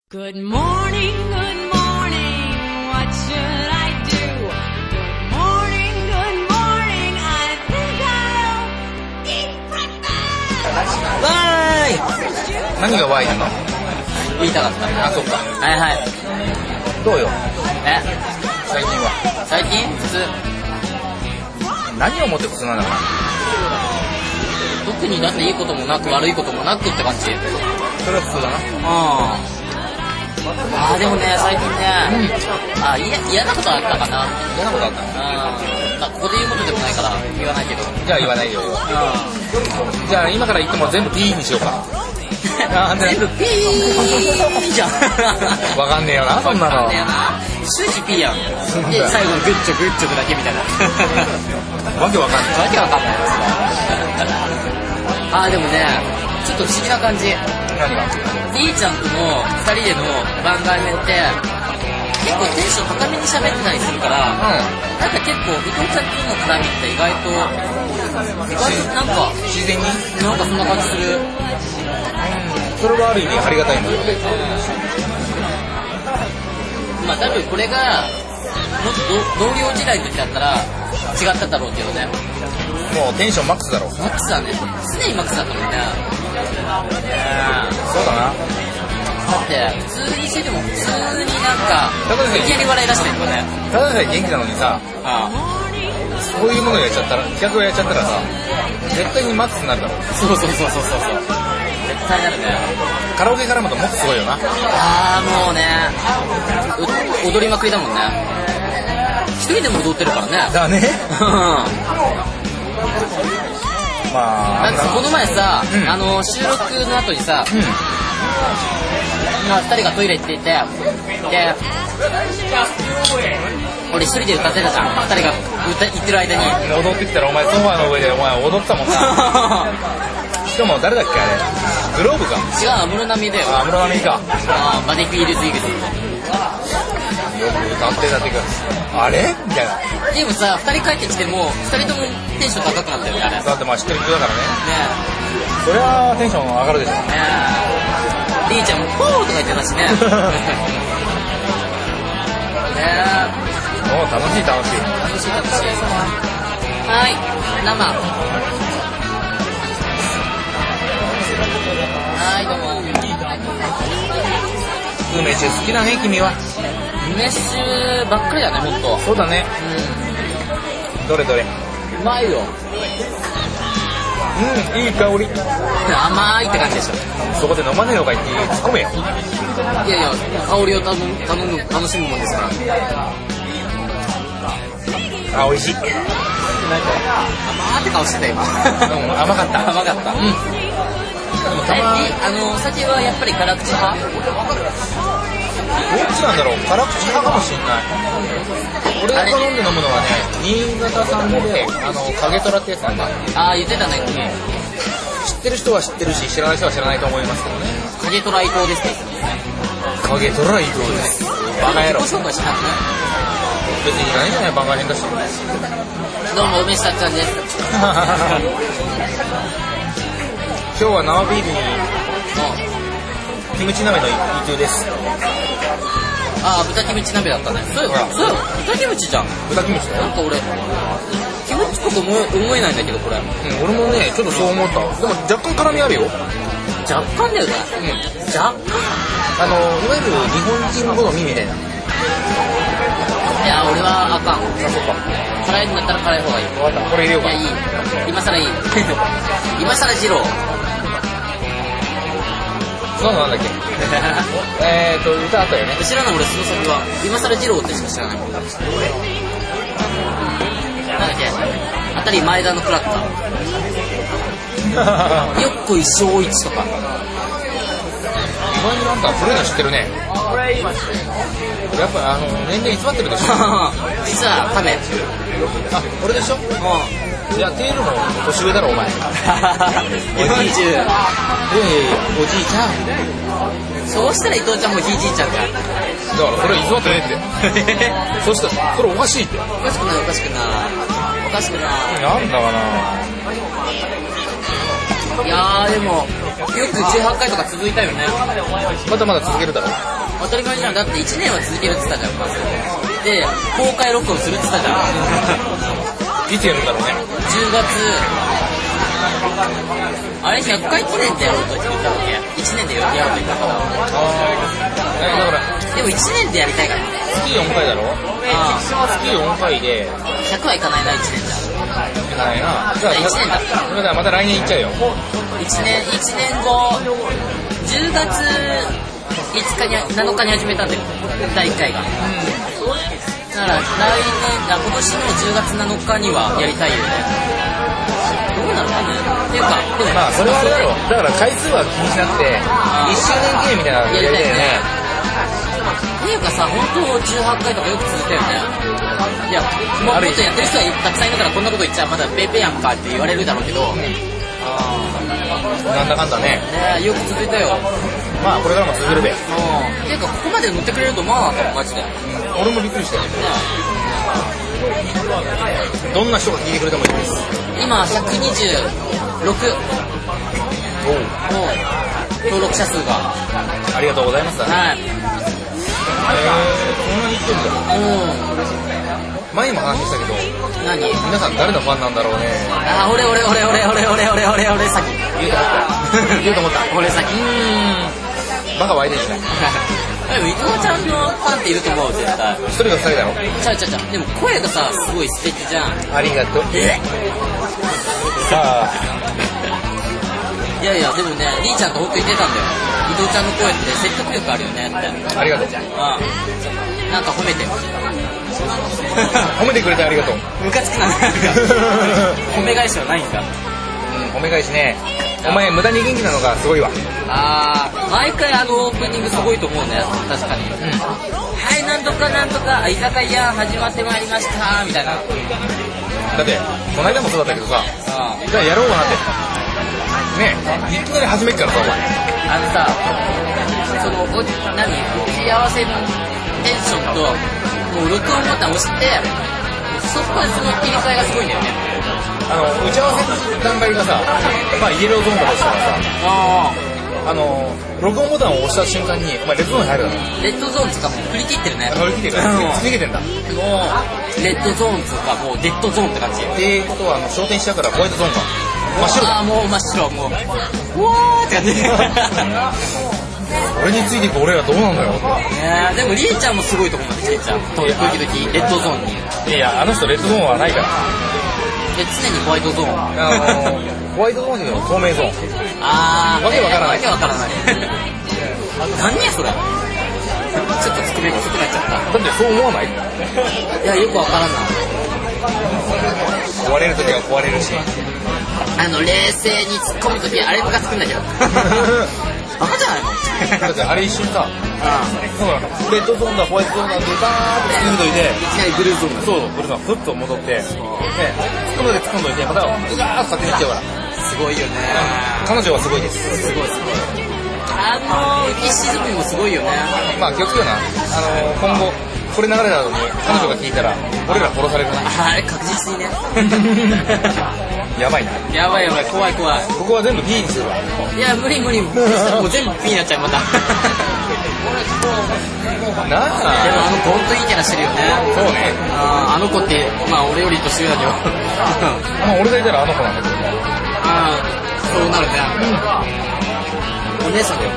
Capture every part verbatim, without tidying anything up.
Good morning, good morning, what should I do? Good morning, good morning, I think I'll eat breakfast! わーい。 何がワインなの？ 言いたかった。 あ、そっか。 はいはい。 どうよえ最近は。 最近普通。 何をもって普通なのかな。 特にだっていいこともなく悪いこともなくって感じ。 それは普通だな。 ああーでもね最近ね、うん、あ嫌嫌なことあったかな。 嫌なことあったの？ うん、まあここで言うことでもないから言わないけど。 じゃあ言わないよ。じゃあ今から言っても全部ピーにしようか。 全部ピーじゃん。 わかんねえよなそんなの。 わかんねえよな。終始ピーやん。で最後にグッチョグッチョグだけみたいな。 わけわかんない。 わけわかんないですあーでもねちょっと不思議な感じ。 何が？ D ちゃんとのふたりでの番外編って結構テンション高めに喋ってたりするから、うん、なんか結構伊藤ちゃんとの絡みって意外と意外となんか自然になんかそんな感じする。 それはある意味ありがたいんだよね。 まあ多分これがもっと同僚時代の時だったら違っただろうけどね。 もうテンションマックスだろう。 マックスだね。常にマックスだったもんね。 そうだな。 だって普通にしてても普通になんかいきなり笑い出してるとかね。 ただでさえ元気なのにさ、 ああそういうものをやっちゃったら企画をやっちゃったらさ絶対にマックスになるだろう。 そうそうそうそうそう絶対なるね。 カラオケ絡むともっとすごいよな。 ああもうね踊りまくりだもんね。一人でも踊ってるからね。 だね。まあなんかこの前さ、うん、あの収録の後にさ、うん、まあふたりがトイレ行っていてで俺一人で歌ってたじゃん。ふたりが歌行ってる間に踊ってきたらお前ソファーの上でお前踊ってたもんな。しかも誰だっけあれグローブか。 違う安室奈美だよ。 安室奈美か。 あバディフィールズイグズよく歌ってたっていうかあれみたいな。 でもさふたり帰ってきてもふたりともテンション高くなったよね。あれだってまあ知ってる人だからね。 ねそりゃテンション上がるでしょ。ねえリーちゃんもポーとか言ってたしね。ねえもう楽しい楽しい楽しい楽しい。はい生はいどうも。 梅酒好きだね君は。 梅酒ばっかりだねほんと。 そうだね。うんどれどれ。 うまいよ。 うんいい香り。 甘いって感じでしょ。 そこで飲まねえのか言って突っ込めよ。 いやいや香りを頼む頼む楽しむもんですから。 あ美味しい。なんか甘ーって顔してた今。 甘かった甘かった。うんえあのお酒はやっぱり辛口派？どっちなんだろう。辛口派かもしんない。俺が好んで飲むのはね新潟産であの影虎ってやつなんだ。 ああ言ってたね、うん、 知ってる人は知ってるし知らない人は知らないと思いますけどね。 影虎伊藤ですね。 影虎伊藤です。バカ野郎。 自己紹介しなくて別にいらないんじゃないバカ変だし。 どうも梅下ちゃんです。 今日は生ビールにキムチ鍋の伊藤です。 ああ豚キムチ鍋だったね。そうよそうよ豚キムチじゃん。 豚キムチだよ。 なんか俺キムチこそ思えないんだけどこれ、うん、 俺もねちょっとそう思った。でも若干辛みあるよ。 若干だよね、うん、若干あのいわゆる日本人好みみたいな。 いや俺はあかん。 あそっか辛いんだったら辛い方がいい。 分かったこれ入れようか。 いやいい今更いい。今更二郎そうなんだっけ。えーと歌あったよね。 知らない俺その先は今更二郎ってしか知らないもん。なんだっけあたり前田のクラッカー。よっこい小一とか。 意外になんか古いの知ってるね。やっぱあの年齢偽ってるでしょ。 実はカメ。 あ俺でしょ。うんいや、テールも年上だろ、お前。 おじいちゃん。 おじいちゃん。 そうしたら伊藤ちゃんもひいじいちゃんか。 だからそれ偽ってねって。そしたらそれおかしいって。 おかしくないおかしくないおかしくない。 なんだかな。 いやーでもよくじゅうはちかいとか続いたよね。 まだまだ続けるだろう。 当たり前じゃん。だっていちねんは続けるって言ったじゃん、まず。で、公開録音するって言ったじゃん。 いつやるんだろうね。 じゅうがつ、あれひゃっかい記念でやろうと言ったわけ。いちねんでやろうと言ったから。 あだからでもいちねんでやりたいからね。 月よんかいだろ。 あ月よんかいでひゃくはいかないな、いちねんじゃ。 いかないな。じゃあいちねんだ。 だからまた来年行っちゃうよ。 いちねん、いちねんご、じゅうがついつかに、なのかに始めたんだよ、だいいっかいが。うん。だから来年、今年のじゅうがつなのかにはやりたいよね。どうなのかね。っていうか、でもまあそれはあれだろう。だから回数は気にしなくて、いっしゅうねん記念みたいなのやりたいよね。 っていうかさ、本当じゅうはちかいとかよく続いたよね。いや、もうもっとやってる人はたくさんいるからこんなこと言っちゃまだペーペーやんかって言われるだろうけど、 なんだかんだね。 ね、よく続いたよ。 まあこれからも続けるべ。 っていうかここまで乗ってくれると思わなかったマジで。 俺もびっくりしたよ。どんな人が聞いてくれてもいいです。 今ひゃくにじゅうろくおうの登録者数が。 ありがとうございますだね。 はい。 えー、そんなにいってるんだ。 うん。 前にも話したけど、 何？ 皆さん誰のファンなんだろうね。 あ、俺俺俺俺俺俺俺俺俺先言うと思った言うと思った俺先。うーんバカ湧いてるしね。 でも伊藤ちゃんのファンっていると思う、絶対。 一人が二人だろ。 ちゃうちゃうちゃう。でも声がさ、すごい素敵じゃん。 ありがとう。 えさあいやいや、でもね、りーちゃんと本当に言ってたんだよ。伊藤ちゃんの声って説得力あるよねって。 ありがとう。 うん。なんか褒めてよ。 褒めてくれてありがとう。 ムカつくな、なんか。褒め返しはないんだ。 うん、褒め返しね。お前無駄に元気なのがすごいわ。 あー、毎回あのオープニングすごいと思うね、確かに。うん、はい、なんとかなんとか、居酒屋始まってまいりました、みたいな。 だって、この間もそうだったけどさ、じゃあやろうかなって。ねえ、いきなり始めっからさ、お前。 あのさ、その、お、何、打ち合わせのテンションと、もう録音ボタン押して、そこでその切り替えがすごいんだよね。 あの、打ち合わせの段階がさ、まあイエローゾーンだとしたらさ、 ああの、録音ボタンを押した瞬間に、お前レッドゾーンに入るだろ。 レッドゾーンつかもう振り切ってるね。 振り切ってるから、突き抜けてんだ。 もう、レッドゾーンつかもうデッドゾーンって感じ。 っていうことは、あの、焦点下からホワイトゾーンか。真っ白だ。 ああ、もう真っ白、もう。うわーって感じ。 俺についていく俺らどうなんだよ。 ねえ、でもりえちゃんもすごいと思うんだ、りえちゃん。時々レッドゾーンに。 いやいや、あの人レッドゾーンはないから。 で、常にホワイトゾーン。 あのー、ホワイトゾーンじゃなくて透明ゾーン。 あー、 わけわからない。 わけわからない。何やそれ。ちょっと作り細くなっちゃった。 だってそう思わない？ いや、よくわからない。 壊れるときは壊れるし。 あの、冷静に突っ込むとき、あれムカつくんだけど。バカじゃないの？ だってあれ一瞬さ、だからレッドゾーンだ、ホワイトゾーンだってバーって突っ込んどいて、 いきなりブルーゾーンだ。 そう、ブルーゾーンふっと戻って、ね、突っ込んどいて突っ込んどいて、またうわーって勝手にいっちゃうから。 すごいよね。 彼女はすごいです。 すごいすごい。あの、浮き沈みもすごいよね。 まあ気をつけような。あのー、今後、これ流れた後に彼女が聞いたら、俺ら殺されるな。 はい、確実にね。 やばいな。 やばいやばい、怖い怖い。 ここは全部 P にするわ。 いや、無理無理。もう全部 P になっちゃう、また。 なあ。 でもあの子ほんといいキャラしてるよね。 そうね。 ああの子って、まあ俺より年上だけど。 まあ俺がいたらあの子なんだけど。 ああ、そうなるね。お姉さんだよ。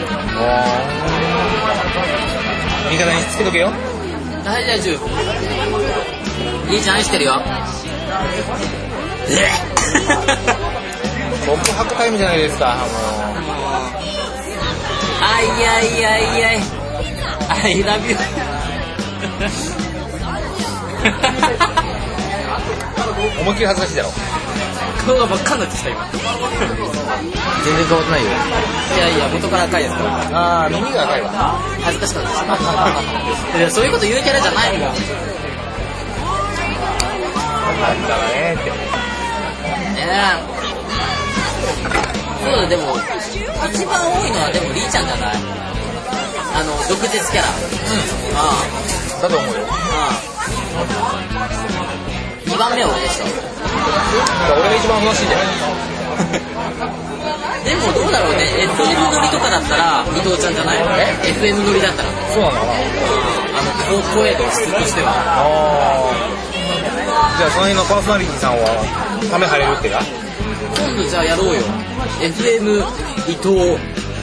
味方につけとけよ。 はい、じゃあじゅう。りーちゃん愛してるよ。え告白タイムじゃないですか、もう。 あいやいやいやい。I love you 思いっきり恥ずかしいだろ。 顔が真っ赤になってきた今。 全然変わってないよ。 いやいや、元から赤いですから。 ああ、耳が赤いわ。 恥ずかしかったです。いや、そういうこと言うキャラじゃないもん。 なんだろうねって。 ねえ。そうだ、でも、一番多いのはでもりーちゃんじゃない？あの、毒舌キャラ。うん。ああ。だと思うよ。 ああ。にばんめは俺でしょ。 俺が一番おとなしいんじゃない？ でもどうだろうね、 エフエム 乗りとかだったら伊藤ちゃんじゃない？え エフエム 乗りだったらそうなのかな。 あの声の質としては。 あー、じゃあその辺のパーソナリティさんはため入れるってか。 今度じゃあやろうよ エフエム 伊藤エ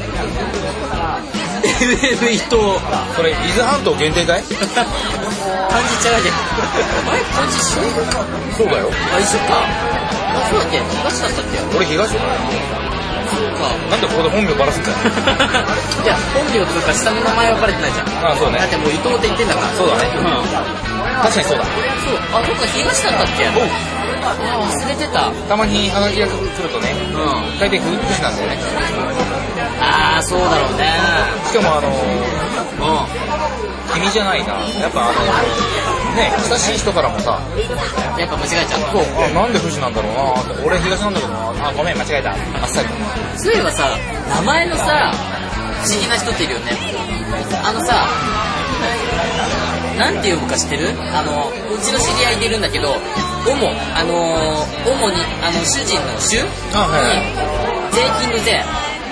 フエム 伊藤それ伊豆半島限定かい？ 漢字ちゃうじゃん。あれ漢字一緒？ そうだよ。 あ、一緒か。あ、そうだっけ？東だったっけ？ 俺東だよ。 そうか。 なんでここで本名バラすんだよ。 いや、本名とか下の名前はバレてないじゃん。 あ、そうね。 だってもう伊藤って言ってんだから。 そうだね。うん。確かにそうだ。 そう。あ、そっか、東だったっけ？おう。あ、忘れてた。 たまにハガキが来るとね、 うん。 大体不士なんだよね。 あー、そうだろうね。 しかもあのー、 うん。 君じゃないな。やっぱあのね、親しい人からもさ、 やっぱ間違えちゃう。 そう、あ、なんで富士なんだろうなって。俺東なんだけどな。あ、ごめん間違えた。あっさり。 そういえばさ、名前のさ、不思議な人っているよね。あのさ、なんて読むか知ってる？あの、うちの知り合いでいるんだけど、主、あのー、主に、あの、主人の主あ、はいはい。 に、税金の税。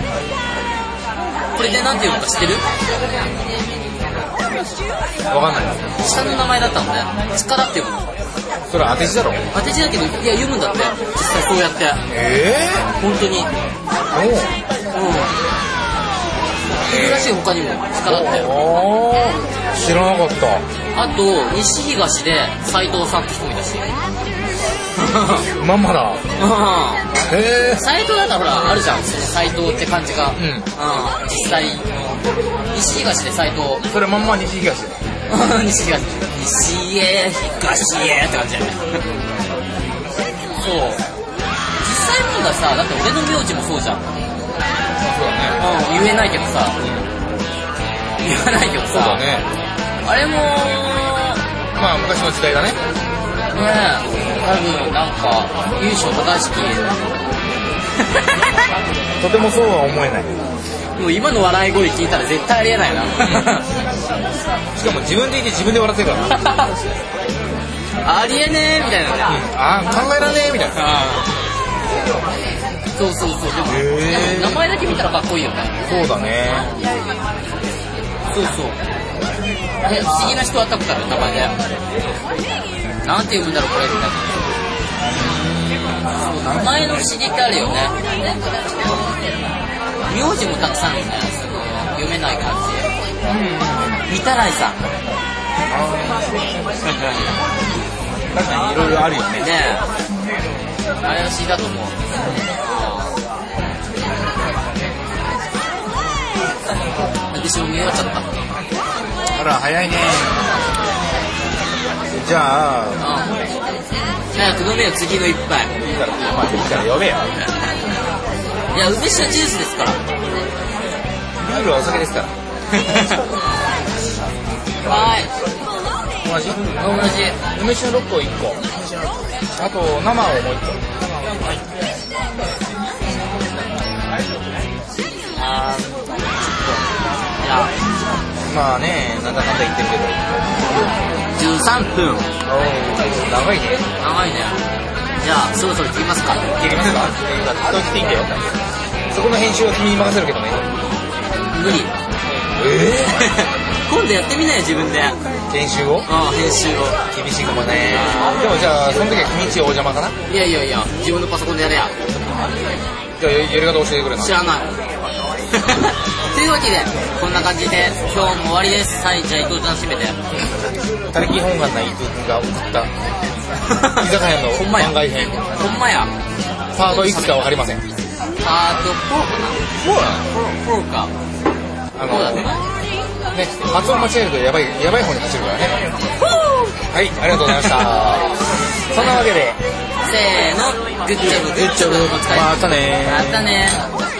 これでなんて読むか知ってる？ わかんない。 下の名前だったのね。力って読むの。 それ当て字だろ。 当て字だけど、いや、読むんだって。実際そうやって。 え本当に。うん。 ぇ、ー、 いるらしい、他にも。力って。 おー、知らなかった。 あと、西東で斉藤さんって人もいたし。 まんまだ。 うん。 へぇ、ー。 斉藤だったらほら、あるじゃん。その斉藤って感じが。 うん。 うん。実際の。西東で斉藤。 それまんま西東だよ。 西東。西へ、東へって感じだよね。そう。実際問題さ、だって俺の名字もそうじゃん。 そうだね。 うん、言えないけどさ。言わないけどさ。 そうだね。 あれも、 まあ昔の時代だね。 ねえ、多分なんか、優勝高橋とてもそうは思えない。 もう今の笑い声聞いたら絶対ありえないな。 しかも自分でいて自分で笑ってるから。 ありえねえみたいなね。 あー、考えられねえみたいな。 そうそうそう。でも、 へー、 でも名前だけ見たらかっこいいよね。 そうだね。 そうそう。え、不思議な人会ったことある名前で。なんて読むんだろうこれみたいな。そう、名前の不思議ってあるよね。名字もたくさんね、その読めない感じ。うん。御手洗さん。 確かにいろいろあるよね。 ねえ。怪しいだと思う。私も見終わっちゃった。 あら、早いね。じゃあ、 うん。早く飲めよ、次の一杯。 いいから、まあ、いいから呼べよ。 いや、梅酒はジュースですから。 ビールはお酒ですから。 はーい。 同じ？ 同じ。 梅酒のロックをいっこ。あと、生をもういっこ。 あー、ちょっと。じゃあ、 まあね、なんだかんだ言ってるけど。 じゅうさんぷん。 おー、長いね。 長いね。じゃあ、そろそろ切りますか。 切りますか？適当に切っていいんだよ。そこの編集は君に任せるけどね。 無理。 え今度やってみないよ、自分で。 ぇ、編集をああ、編集を。 厳しいかもね。でもじゃあ、その時は君んちお邪魔かな？ いやいやいや、自分のパソコンでやれや。 じゃあ、やり方教えてくれな。 知らない。というわけで、こんな感じで、今日も終わりです。はい、じゃあ伊藤ちゃん閉めて。 他力本願な伊藤君が送った居酒屋の番外編。 ほんまや。 パートいくつかわかりません。 パートフォーかな？フォーか。 あのそうだね。 ね、発音間違えるとやばい、やばい方に走るからね。はい、ありがとうございました。そんなわけで、 せーの、グッジョブ、 グッジョブ、 お疲れ。 またねー。 またねー。